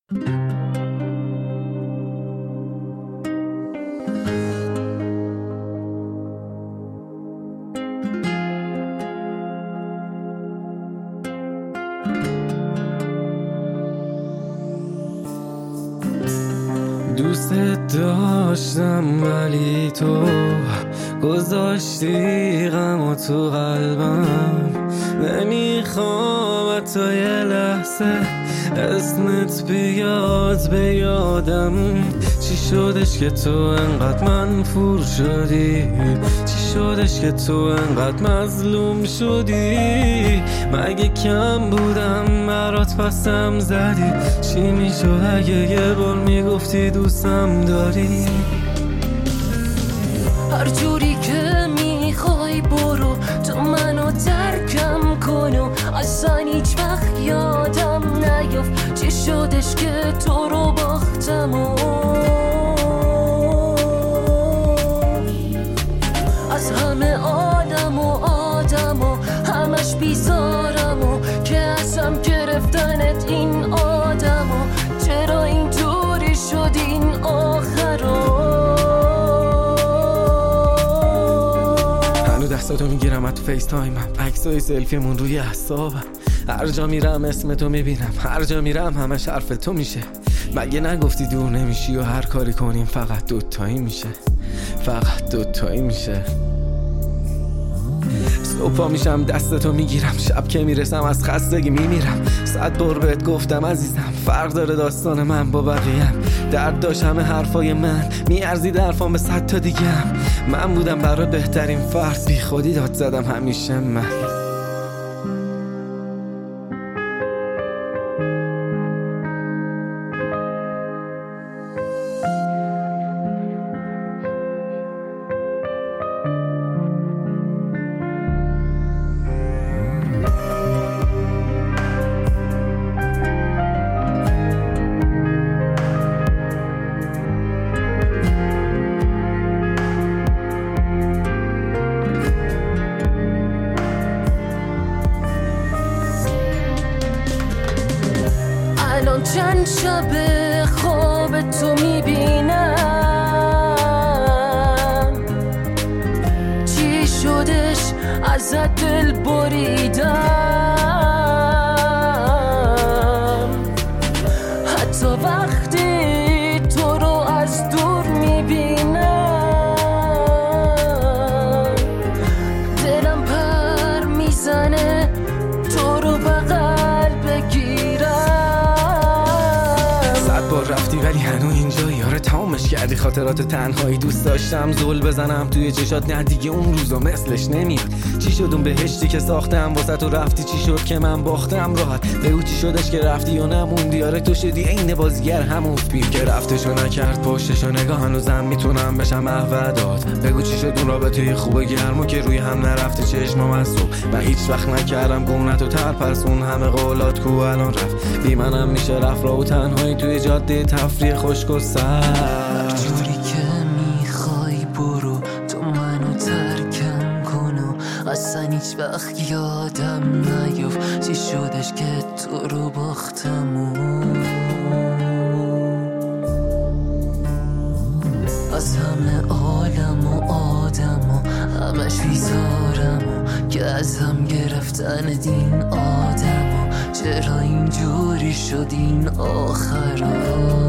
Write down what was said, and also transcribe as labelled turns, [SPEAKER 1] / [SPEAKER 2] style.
[SPEAKER 1] دوست داشتم ولی تو گذاشتی غم و تو قلبم، نمیخوام تا یه لحظه اسمت بیاد به یادم. چی شدش که تو انقدر منفور شدی؟ چی شدش که تو انقدر مظلوم شدی؟ مگه کم بودم برات پسم زدی؟ چی میشد اگه یه بار میگفتی دوستم داری؟
[SPEAKER 2] هر جوری که میخوای برو، تو منو ترکم کن و اصلا هیچ وقت یادم نیفت چی شدش که تو رو باختم و از همه آدم و همش بیزارم و که ازم گرفتنت این آدم و چرا اینجوری شد این آخرا.
[SPEAKER 1] دستاتو میگیرم از تو فیس تایمم، عکسای سلفیمون روی اعصابم. هر جا میرم اسم تو میبینم، هر جا میرم همش حرف تو میشه. مگه نگفتی دور نمیشی و هر کاری کنیم فقط دوتایی میشه، فقط دوتایی میشه. صبح میشم دستتو میگیرم، شب که میرسم از خستگی میمیرم. 100 بار بهت گفتم عزیزم فرق داره داستان من با بقیه‌ام. درد داشت همه حرفای من میارزید حرفام به 100 تا دیگم. من بودم برای بهترین فرد، بی خودی داد زدم همیشه من.
[SPEAKER 2] الان چند شب خواب تو میبینم، چی شدش ازت دل بریدم. حتی وقتی تو رو از دور میبینم دلم پر میزنه تو رو بغل بگیرم.
[SPEAKER 1] رفتی ولی هنو اینجایی، آره تمامش کردی خاطرات تنهایی. دوست داشتم زل بزنم توی چشات، نه دیگه اون روزا مثلش نمیاد. چی شد اون بهشتی که ساختم واسه تو رفتی؟ چی شد که من باختم راحت؟ بگو چی شدش که رفتی و نموندی؟ آره تو شدی عین بازیگر همون پیر که رفتشو نکرد پشتشو نگاه. هنوزم میتونم بشم احودات. بگو چی شد اون رابطه خوبه گرمو که روی هم نرفته چشمام از صبح. من هیچ وقت نکردم گونت و تر، پس اون همه قولات کو الان رفت. بی منم میشه رفت را و تنهایی توی جاده تفریح خشک و سر.
[SPEAKER 2] جوری که میخوای برو، تو منو ترکم کن و اصلا هیچ وقت یادم نیفت چی شدش که تو رو باختم و از همه عالم و همش بیزارم و که ازم گرفتن این آدم و چرا اینجوری شد این آخرا.